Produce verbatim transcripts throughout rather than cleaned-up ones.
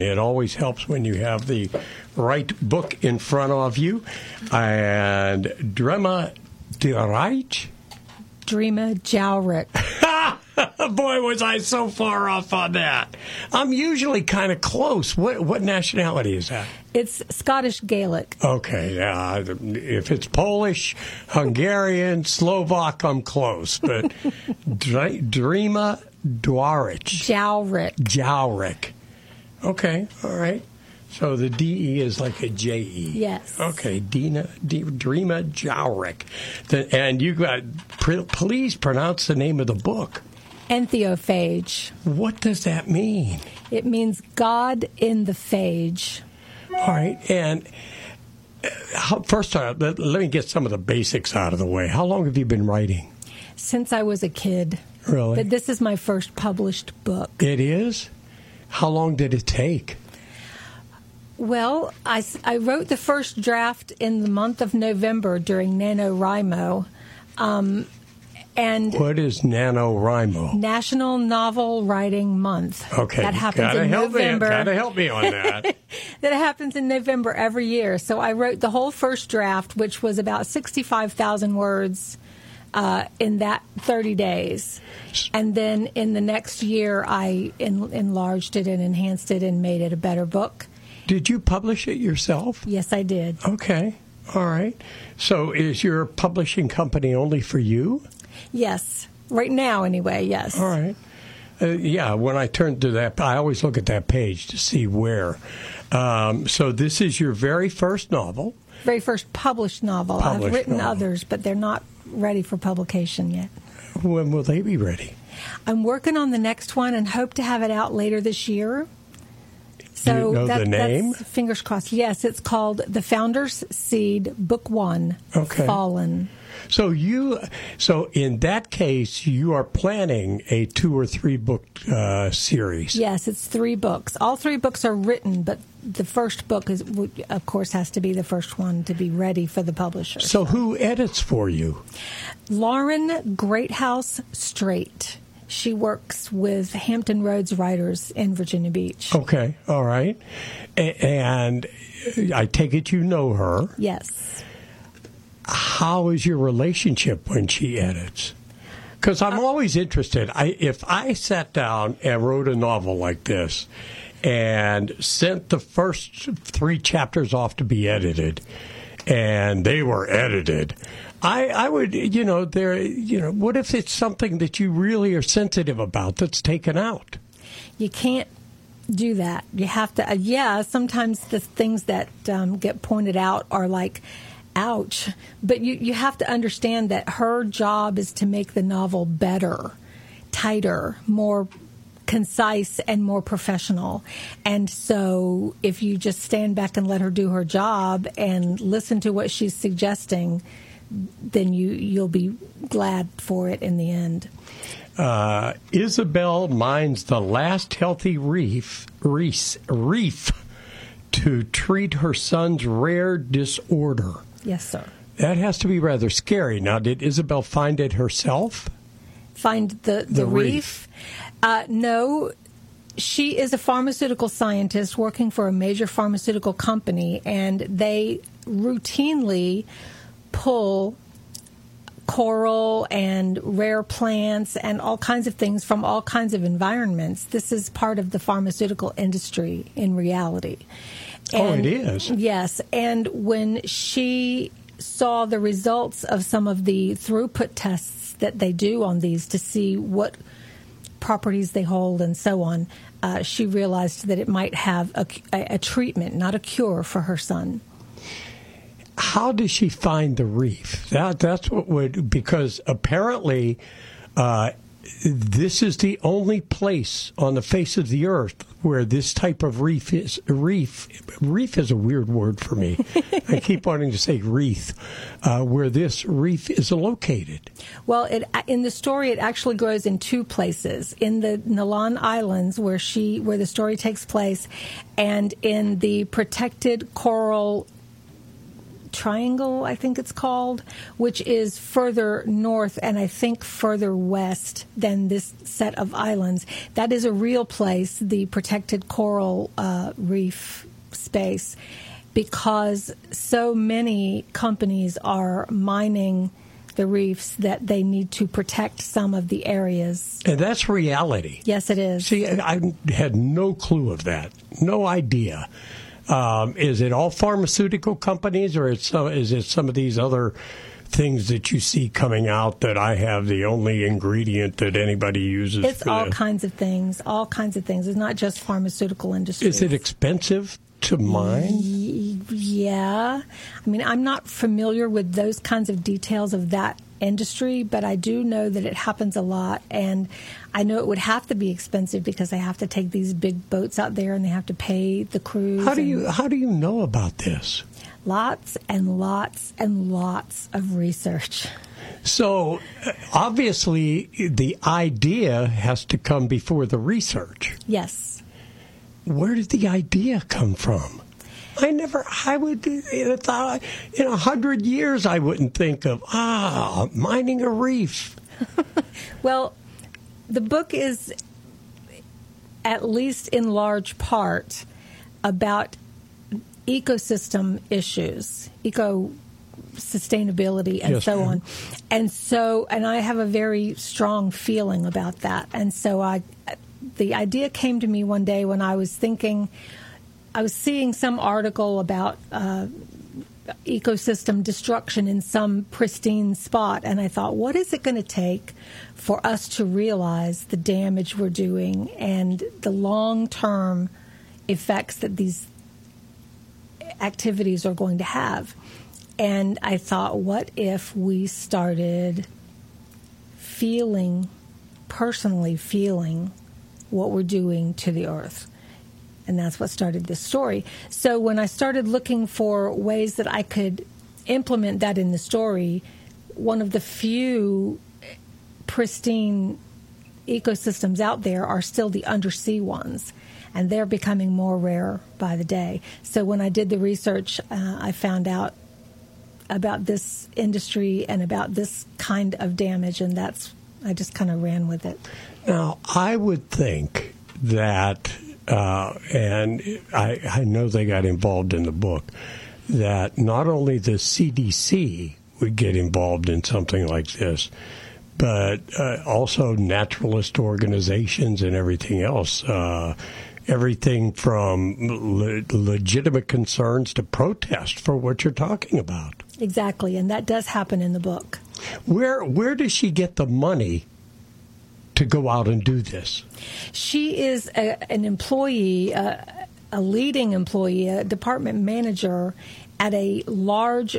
It always helps when you have the right book in front of you. And Drema Diereich? Drema Diereich. Boy, was I so far off on that. I'm usually kind of close. What what nationality is that? It's Scottish Gaelic. Okay, uh, if it's Polish, Hungarian, Slovak, I'm close. But Drema Diereich. Diereich. Diereich. Okay, all right. So the D E is like a J E. Yes. Okay, Dina, D, Drema Diereich. The, and you got, pr- please pronounce the name of the book. Entheophage. What does that mean? It means God in the phage. All right, and uh, how, first, uh, let, let me get some of the basics out of the way. How long have you been writing? Since I was a kid. Really? But this is my first published book. It is? How long did it take? Well, I, I wrote the first draft in the month of November during NaNoWriMo. Um, and what is NaNoWriMo? National Novel Writing Month. Okay. That happens gotta in help November. Me, gotta help me on that. That happens in November every year. So I wrote the whole first draft, which was about sixty-five thousand words uh, in that thirty days. And then in the next year, I en- enlarged it and enhanced it and made it a better book. Did you publish it yourself? Yes, I did. Okay. All right. So is your publishing company only for you? Yes. Right now, anyway, yes. All right. Uh, yeah, when I turn to that, I always look at that page to see where. Um, so this is your very first novel. Very first published novel. Published I've written novel. others, but they're not ready for publication yet. When will they be ready? I'm working on the next one and hope to have it out later this year. So Do you know that, the name? That's, fingers crossed. Yes, it's called The Founder's Seed, Book One, Okay. Fallen. So you, so in that case, you are planning a two or three book uh, series. Yes, it's three books. All three books are written, but the first book is, of course, has to be the first one to be ready for the publisher. So who edits for you? Lauren Greathouse Straight. She works with Hampton Roads Writers in Virginia Beach. Okay, all right. A- and I take it you know her. Yes. How is your relationship when she edits? Because I'm always interested. I, if I sat down and wrote a novel like this and sent the first three chapters off to be edited, and they were edited, I, I would, you know, there, you know, what if it's something that you really are sensitive about that's taken out? You can't do that. You have to, uh, yeah, sometimes the things that um, get pointed out are like, ouch. But you, you have to understand that her job is to make the novel better, tighter, more concise, and more professional. And so if you just stand back and let her do her job and listen to what she's suggesting, then you, you'll be glad for it in the end. Uh, Isabel mines the last healthy reef, reef, reef to treat her son's rare disorder. Yes, sir. That has to be rather scary. Now, did Isabel find it herself? Find the, the, The reef? reef. Uh, no. She is a pharmaceutical scientist working for a major pharmaceutical company, and they routinely pull coral and rare plants and all kinds of things from all kinds of environments. This is part of the pharmaceutical industry in reality. Oh, And- it is? Yes. And when she saw the results of some of the throughput tests that they do on these to see what properties they hold and so on, uh, she realized that it might have a, a, a treatment, not a cure, for her son. How does she find the reef? That that's what would, because apparently uh, this is the only place on the face of the earth where this type of reef is. Reef, reef is a weird word for me. I keep wanting to say wreath. Uh, where this reef is located. Well, it, in the story, it actually grows in two places: in the Nalan Islands, where she, where the story takes place, and in the protected coral Triangle, I think it's called, which is further north and I think further west than this set of islands. That is a real place, the protected coral uh, reef space, because so many companies are mining the reefs that they need to protect some of the areas. And that's reality. Yes, it is. See, I had no clue of that. No idea. Um, is it all pharmaceutical companies, or is, some, is it some of these other things that you see coming out that I have the only ingredient that anybody uses? It's for all the, kinds of things, all kinds of things. It's not just pharmaceutical industry. Is it expensive to mine? Yeah. I mean, I'm not familiar with those kinds of details of that industry, but I do know that it happens a lot, and I know it would have to be expensive because they have to take these big boats out there and they have to pay the crews. How do you how do you know about this? Lots and lots and lots of research. So obviously the idea has to come before the research. Yes. Where did the idea come from? I never, I would, in a hundred years, I wouldn't think of, ah, mining a reef. Well, the book is, at least in large part, about ecosystem issues, eco sustainability, and yes, so ma'am. on. And so, and I have a very strong feeling about that. And so I, the idea came to me one day when I was thinking, I was seeing some article about uh, ecosystem destruction in some pristine spot, and I thought, what is it going to take for us to realize the damage we're doing and the long-term effects that these activities are going to have? And I thought, what if we started feeling, personally feeling, what we're doing to the earth? And that's what started this story. So when I started looking for ways that I could implement that in the story, one of the few pristine ecosystems out there are still the undersea ones, and they're becoming more rare by the day. So when I did the research, uh, I found out about this industry and about this kind of damage, and that's I just kind of ran with it. Now, I would think that... Uh, and I, I know they got involved in the book, that not only the C D C would get involved in something like this, but uh, also naturalist organizations and everything else. Uh, everything from le- legitimate concerns to protest for what you're talking about. Exactly, and that does happen in the book. Where where does she get the money to go out and do this? She is a, an employee, a, a leading employee, a department manager at a large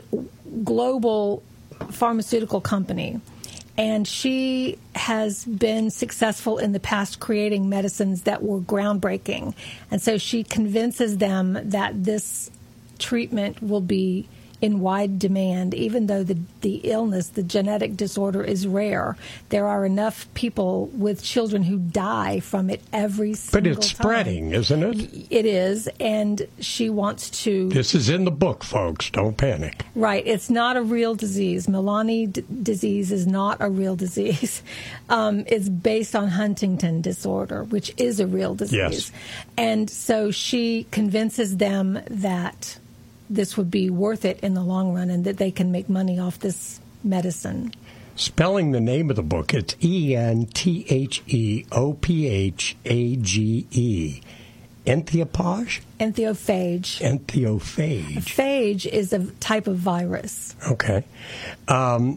global pharmaceutical company. And she has been successful in the past creating medicines that were groundbreaking. And so she convinces them that this treatment will be in wide demand, even though the, the illness, the genetic disorder is rare. There are enough people with children who die from it every single time. But it's spreading, isn't it? It is, and she wants to... This is in the book, folks. Don't panic. Right. It's not a real disease. Melanie d- disease is not a real disease. Um, it's based on Huntington disorder, which is a real disease. Yes. And so she convinces them that this would be worth it in the long run and that they can make money off this medicine. Spelling the name of the book, it's E N T H E O P H A G E. Entheophage? Entheophage. Entheophage. Phage is a type of virus. Okay. Um,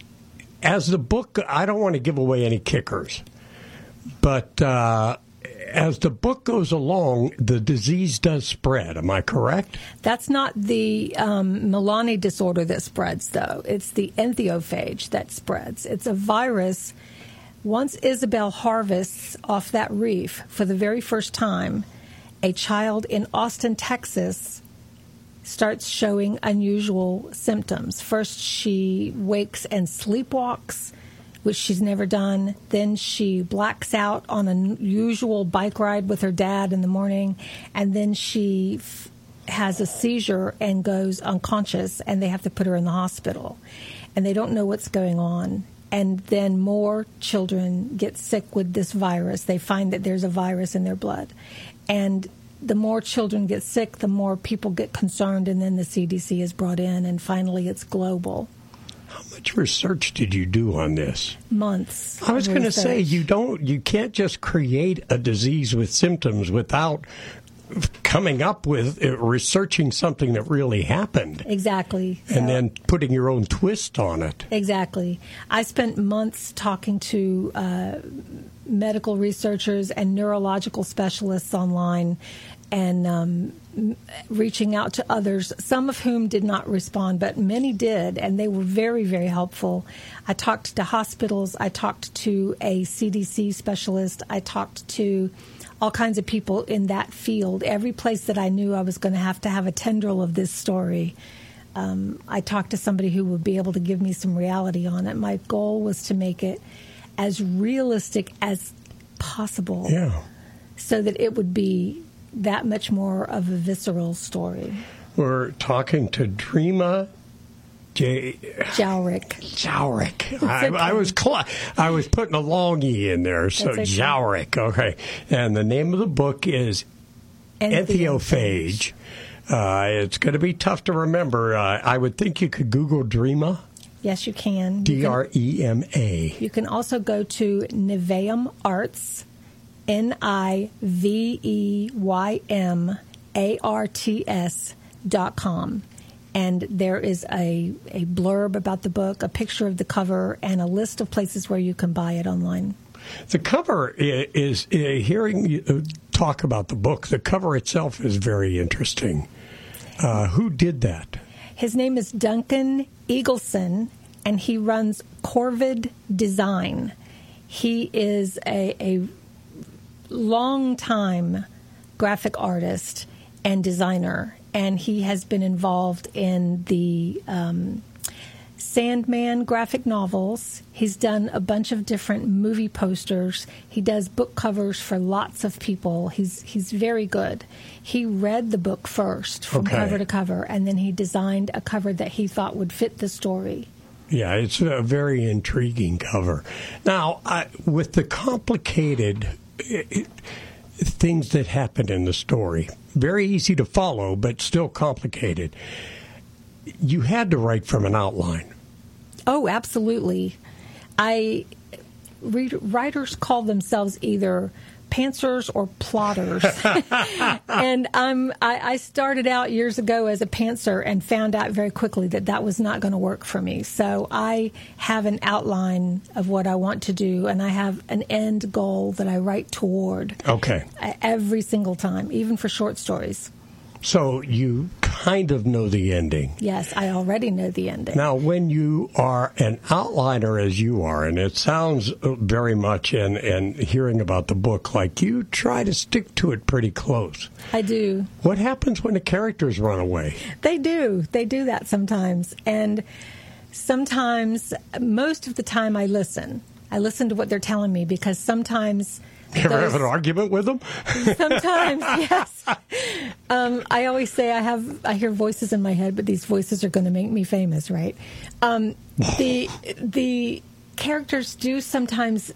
as the book, I don't want to give away any kickers, but... Uh, as the book goes along, the disease does spread. Am I correct? That's not the um, Melanie disorder that spreads, though. It's the entheophage that spreads. It's a virus. Once Isabel harvests off that reef for the very first time, a child in Austin, Texas, starts showing unusual symptoms. First, she wakes and sleepwalks, which she's never done. Then she blacks out on an unusual bike ride with her dad in the morning. And then she f- has a seizure and goes unconscious, and they have to put her in the hospital, and they don't know what's going on. And then more children get sick with this virus. They find that there's a virus in their blood. And the more children get sick, the more people get concerned, and then the C D C is brought in, and finally it's global. How much research did you do on this? Months. I was going to say, you don't, you can't just create a disease with symptoms without coming up with uh, researching something that really happened. Exactly. And so, then putting your own twist on it. Exactly. I spent months talking to uh, medical researchers and neurological specialists online, and um, reaching out to others, some of whom did not respond, but many did, and they were very, very helpful. I talked to hospitals. I talked to a C D C specialist. I talked to all kinds of people in that field. Every place that I knew I was going to have to have a tendril of this story, um, I talked to somebody who would be able to give me some reality on it. My goal was to make it as realistic as possible, yeah, so that it would be that much more of a visceral story. We're talking to Dreama J. Jowrick. Jowrick. I, okay. I was cl- I was putting a long E in there, so okay. Jowrick. Okay, and the name of the book is Entheophage. Uh, it's going to be tough to remember. Uh, I would think you could Google Dreama. Yes, you can. D R E M A. You can also go to Niveum Arts, N I V E Y M A R T S dot com. And there is a, a blurb about the book, a picture of the cover, and a list of places where you can buy it online. The cover is, is hearing you talk about the book, the cover itself is very interesting. Uh, who did that? His name is Duncan Eagleson, and he runs Corvid Design. He is a, a long-time graphic artist and designer, and he has been involved in the um, Sandman graphic novels. He's done a bunch of different movie posters. He does book covers for lots of people. He's he's very good. He read the book first from okay. cover to cover, and then he designed a cover that he thought would fit the story. Yeah, it's a very intriguing cover. Now, I, with the complicated it, it, things that happen in the story, very easy to follow, but still complicated, you had to write from an outline. Oh, absolutely. I read, writers call themselves either pantsers or plotters. And um, I, I started out years ago as a pantser and found out very quickly that that was not going to work for me. So I have an outline of what I want to do, and I have an end goal that I write toward. Okay. Every single time, even for short stories. So you kind of know the ending. Yes, I already know the ending. Now, when you are an outliner as you are, and it sounds very much, and, and hearing about the book, like you try to stick to it pretty close. I do. What happens when the characters run away? They do. They do that sometimes. And sometimes, most of the time, I listen. I listen to what they're telling me, because sometimes... You ever have an argument with them? Sometimes, yes. Um, I always say I have. I hear voices in my head, but these voices are going to make me famous, right? Um, the the characters do sometimes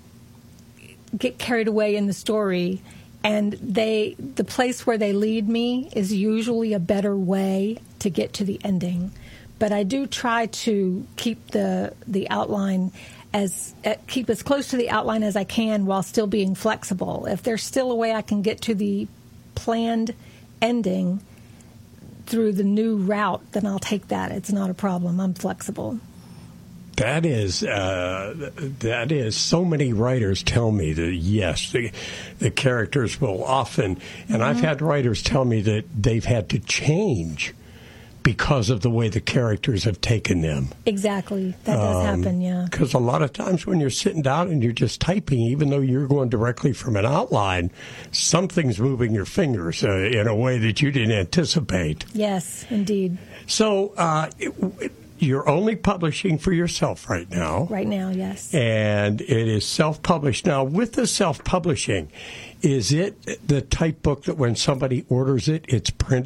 get carried away in the story, and they the place where they lead me is usually a better way to get to the ending. But I do try to keep the the outline. As uh, keep as close to the outline as I can while still being flexible. If there's still a way I can get to the planned ending through the new route, then I'll take that. It's not a problem. I'm flexible. That is, uh, that is, so many writers tell me that, yes, the, the characters will often, and mm-hmm. I've had writers tell me that they've had to change because of the way the characters have taken them. Exactly. That does um, happen, yeah. Because a lot of times when you're sitting down and you're just typing, even though you're going directly from an outline, something's moving your fingers uh, in a way that you didn't anticipate. Yes, indeed. So uh, it, it, you're only publishing for yourself right now. Right now, yes. And it is self-published. Now, with the self-publishing, is it the type book that when somebody orders it, it's printed?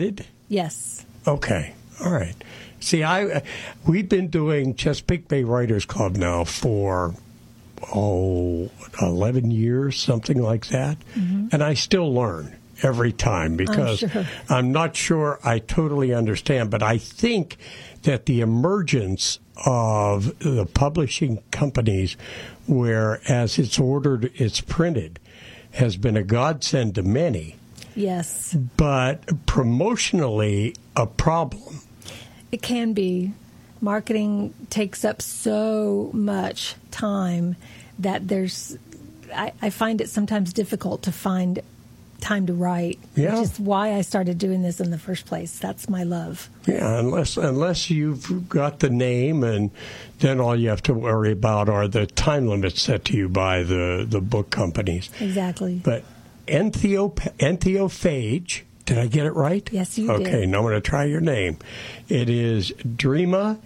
Yes. Okay. All right. See, I we've been doing Chesapeake Bay Writers Club now for, oh, eleven years, something like that. Mm-hmm. And I still learn every time because I'm, sure. I'm not sure I totally understand, but I think that the emergence of the publishing companies where as it's ordered, it's printed, has been a godsend to many. Yes. But promotionally, a problem. It can be. Marketing takes up so much time that there's, I, I find it sometimes difficult to find time to write, yeah. which is why I started doing this in the first place. That's my love. Yeah, unless unless you've got the name, and then all you have to worry about are the time limits set to you by the, the book companies. Exactly. But entheop- entheophage, did I get it right? Yes, you okay, did. Okay, now I'm going to try your name. It is Dreama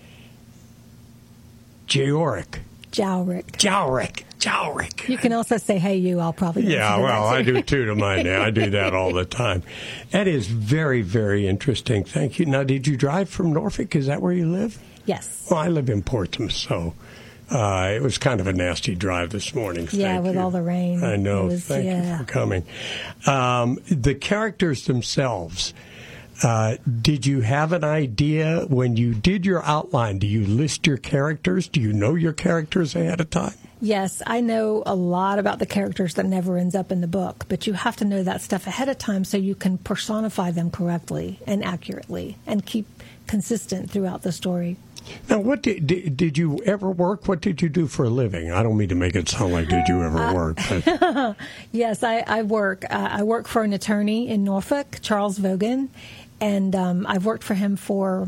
Jowrick. Jowrick. Jowrick. Jowrick. You can also say, hey, you. I'll probably Yeah, well, I do too to mine now. I do that all the time. That is very, very interesting. Thank you. Now, did you drive from Norfolk? Is that where you live? Yes. Well, I live in Portsmouth, so uh, it was kind of a nasty drive this morning. Yeah, Thank with you. all the rain. I know. Was, Thank yeah. you for coming. Um, the characters themselves, uh, did you have an idea when you did your outline? Do you list your characters? Do you know your characters ahead of time? Yes, I know a lot about the characters that never ends up in the book, but you have to know that stuff ahead of time so you can personify them correctly and accurately and keep consistent throughout the story. Now, what did, did did you ever work? What did you do for a living? I don't mean to make it sound like did you ever uh, work. But. Yes, I, I work. Uh, I work for an attorney in Norfolk, Charles Vogan, and um, I've worked for him for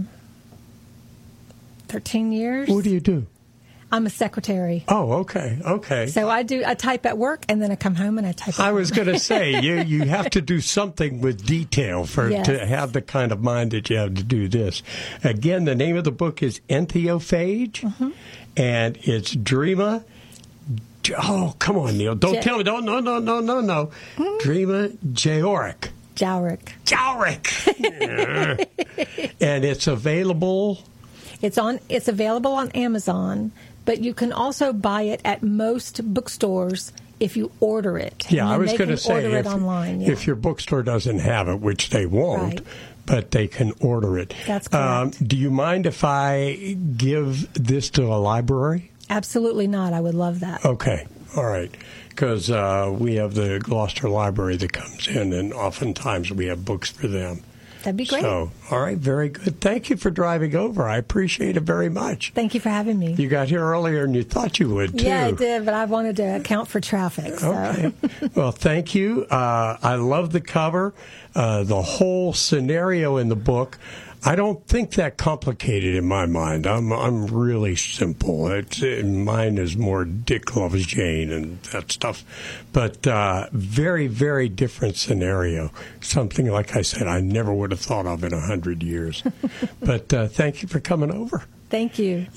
thirteen years. What do you do? I'm a secretary. Oh, okay, okay. So I do. I type at work, and then I come home and I type. At I was going to say you you have to do something with detail for Yes. to have the kind of mind that you have to do this. Again, the name of the book is Entheophage, mm-hmm. and it's Dreama. Oh, come on, Neil! Don't Je- tell me! Don't no no no no no! Mm-hmm. Dreama Jowrick. Jowrick. Jowrick. Yeah. And it's available. It's on. It's available on Amazon. But you can also buy it at most bookstores if you order it. Yeah, and I was they going to can say order if, it online. Yeah. if your bookstore doesn't have it, which they won't, Right. but they can order it. That's correct. Um, do you mind if I give this to a library? Absolutely not. I would love that. Okay, all right. Because uh, we have the Gloucester Library that comes in, and oftentimes we have books for them. That'd be great. So, all right, very good. Thank you for driving over. I appreciate it very much. Thank you for having me. You got here earlier and you thought you would, too. Yeah, I did, but I wanted to account for traffic. So. Okay. Well, thank you. Uh, I love the cover, uh, the whole scenario in the book. I don't think that complicated in my mind. I'm I'm really simple. It's, it, mine is more Dick loves Jane and that stuff. But uh, very, very different scenario. Something, like I said, I never would have thought of in a hundred years. But uh, thank you for coming over. Thank you.